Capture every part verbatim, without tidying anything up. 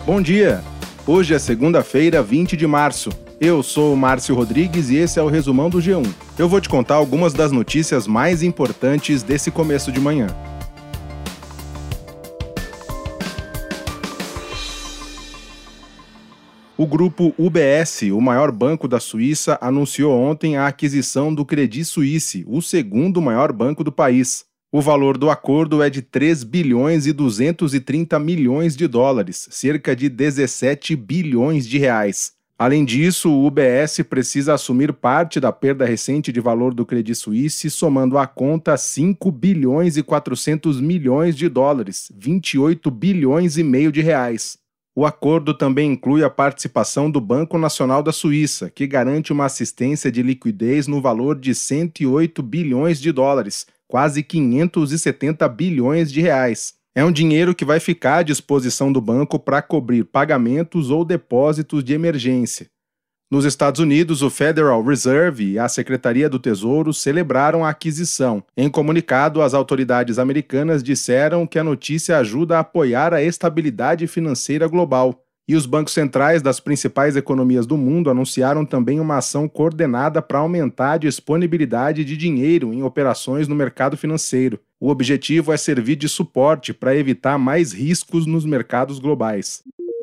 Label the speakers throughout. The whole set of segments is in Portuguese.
Speaker 1: Bom dia! Hoje é segunda-feira, vinte de março. Eu sou o Márcio Rodrigues e esse é o resumão do G um. Eu vou te contar algumas das notícias mais importantes desse começo de manhã. O grupo U B S, o maior banco da Suíça, anunciou ontem a aquisição do Credit Suisse, o segundo maior banco do país. O valor do acordo é de três bilhões e duzentos e trinta milhões de dólares, cerca de dezessete bilhões de reais. Além disso, o U B S precisa assumir parte da perda recente de valor do Credit Suisse, somando à conta cinco bilhões e quatrocentos milhões de dólares, vinte e oito bilhões e meio de reais. O acordo também inclui a participação do Banco Nacional da Suíça, que garante uma assistência de liquidez no valor de cento e oito bilhões de dólares, quase quinhentos e setenta bilhões de reais. É um dinheiro que vai ficar à disposição do banco para cobrir pagamentos ou depósitos de emergência. Nos Estados Unidos, o Federal Reserve e a Secretaria do Tesouro celebraram a aquisição. Em comunicado, as autoridades americanas disseram que a notícia ajuda a apoiar a estabilidade financeira global. E os bancos centrais das principais economias do mundo anunciaram também uma ação coordenada para aumentar a disponibilidade de dinheiro em operações no mercado financeiro. O objetivo é servir de suporte para evitar mais riscos nos mercados globais.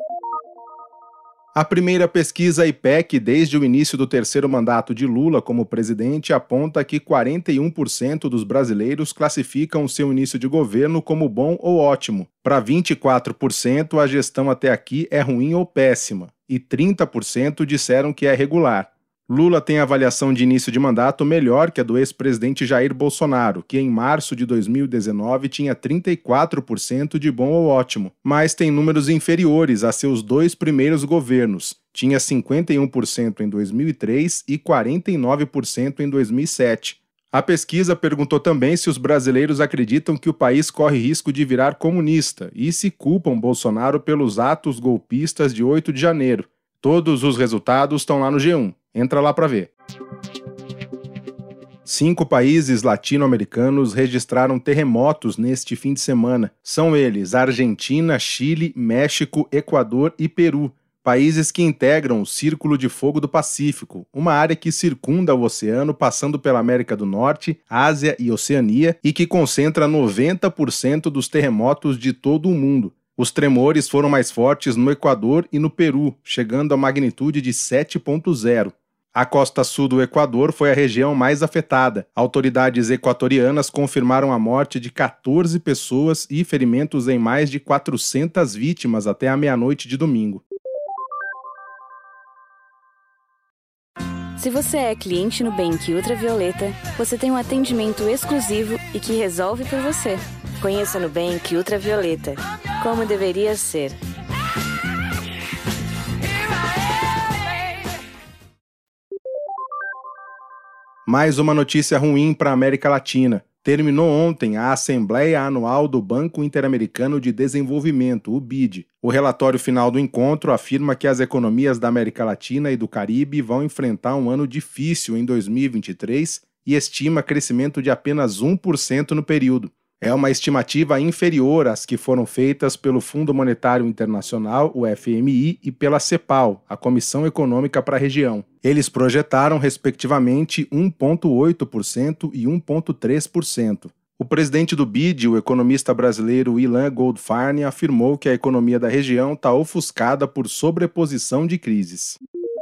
Speaker 1: A primeira pesquisa I P E C desde o início do terceiro mandato de Lula como presidente aponta que quarenta e um por cento dos brasileiros classificam o seu início de governo como bom ou ótimo. Para vinte e quatro por cento, a gestão até aqui é ruim ou péssima, e trinta por cento disseram que é regular. Lula tem avaliação de início de mandato melhor que a do ex-presidente Jair Bolsonaro, que em março de dois mil e dezenove tinha trinta e quatro por cento de bom ou ótimo, mas tem números inferiores a seus dois primeiros governos. Tinha cinquenta e um por cento em dois mil e três e quarenta e nove por cento em dois mil e sete. A pesquisa perguntou também se os brasileiros acreditam que o país corre risco de virar comunista e se culpam Bolsonaro pelos atos golpistas de oito de janeiro. Todos os resultados estão lá no G um. Entra lá para ver. Cinco países latino-americanos registraram terremotos neste fim de semana. São eles Argentina, Chile, México, Equador e Peru, países que integram o Círculo de Fogo do Pacífico, uma área que circunda o oceano passando pela América do Norte, Ásia e Oceania e que concentra noventa por cento dos terremotos de todo o mundo. Os tremores foram mais fortes no Equador e no Peru, chegando à magnitude de sete ponto zero. A costa sul do Equador foi a região mais afetada. Autoridades equatorianas confirmaram a morte de quatorze pessoas e ferimentos em mais de quatrocentas vítimas até a meia-noite de domingo.
Speaker 2: Se você é cliente Nubank Ultravioleta, você tem um atendimento exclusivo e que resolve por você. Conheça Nubank Ultravioleta, como deveria ser.
Speaker 1: Mais uma notícia ruim para a América Latina. Terminou ontem a Assembleia Anual do Banco Interamericano de Desenvolvimento, o B I D. O relatório final do encontro afirma que as economias da América Latina e do Caribe vão enfrentar um ano difícil em dois mil e vinte e três e estima crescimento de apenas um por cento no período. É uma estimativa inferior às que foram feitas pelo Fundo Monetário Internacional, o F M I, e pela CEPAL, a Comissão Econômica para a região. Eles projetaram, respectivamente, um vírgula oito por cento e um vírgula três por cento. O presidente do B I D, o economista brasileiro Ilan Goldfarne, afirmou que a economia da região está ofuscada por sobreposição de crises.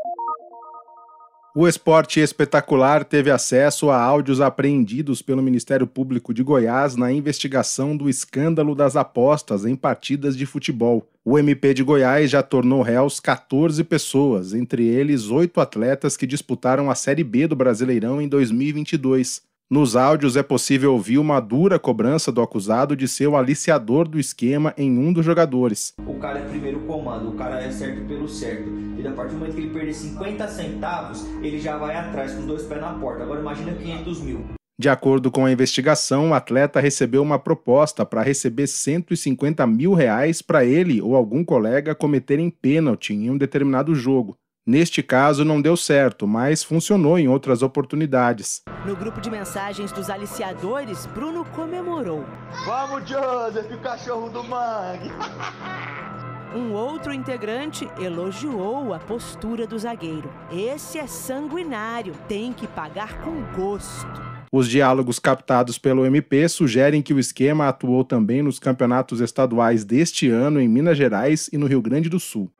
Speaker 1: O Esporte Espetacular teve acesso a áudios apreendidos pelo Ministério Público de Goiás na investigação do escândalo das apostas em partidas de futebol. O M P de Goiás já tornou réus quatorze pessoas, entre eles oito atletas que disputaram a Série B do Brasileirão em dois mil e vinte e dois. Nos áudios é possível ouvir uma dura cobrança do acusado de ser o aliciador do esquema em um dos jogadores.
Speaker 3: O cara é primeiro comando, o cara é certo pelo certo. E a partir do momento que ele perder cinquenta centavos, ele já vai atrás com dois pés na porta. Agora imagina quinhentos mil.
Speaker 1: De acordo com a investigação, o atleta recebeu uma proposta para receber cento e cinquenta mil reais para ele ou algum colega cometerem pênalti em um determinado jogo. Neste caso não deu certo, mas funcionou em outras oportunidades.
Speaker 4: No grupo de mensagens dos aliciadores, Bruno comemorou.
Speaker 5: Vamos, Joseph, o cachorro do mangue!
Speaker 4: Um outro integrante elogiou a postura do zagueiro. Esse é sanguinário, tem que pagar com gosto.
Speaker 1: Os diálogos captados pelo M P sugerem que o esquema atuou também nos campeonatos estaduais deste ano em Minas Gerais e no Rio Grande do Sul.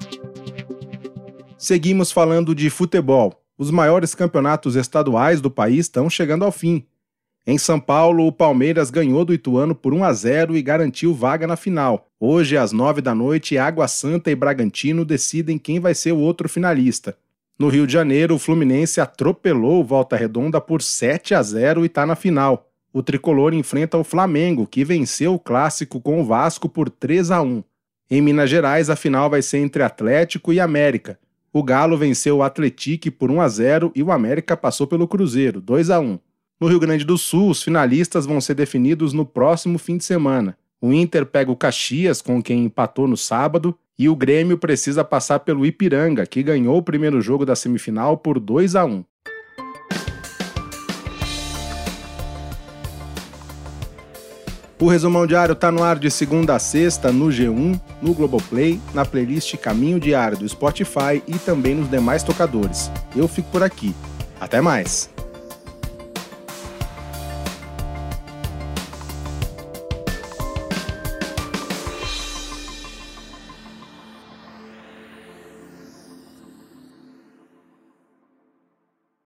Speaker 1: Seguimos falando de futebol. Os maiores campeonatos estaduais do país estão chegando ao fim. Em São Paulo, o Palmeiras ganhou do Ituano por um a zero e garantiu vaga na final. Hoje, às nove da noite, Água Santa e Bragantino decidem quem vai ser o outro finalista. No Rio de Janeiro, o Fluminense atropelou o Volta Redonda por sete a zero e está na final. O tricolor enfrenta o Flamengo, que venceu o clássico com o Vasco por três a um. Em Minas Gerais, a final vai ser entre Atlético e América. O Galo venceu o Atlético por um a zero e o América passou pelo Cruzeiro, dois a um. No Rio Grande do Sul, os finalistas vão ser definidos no próximo fim de semana. O Inter pega o Caxias, com quem empatou no sábado, e o Grêmio precisa passar pelo Ipiranga, que ganhou o primeiro jogo da semifinal por dois a um. O Resumão Diário está no ar de segunda a sexta no G um, no Globoplay, na playlist Caminho Diário do Spotify e também nos demais tocadores. Eu fico por aqui. Até mais!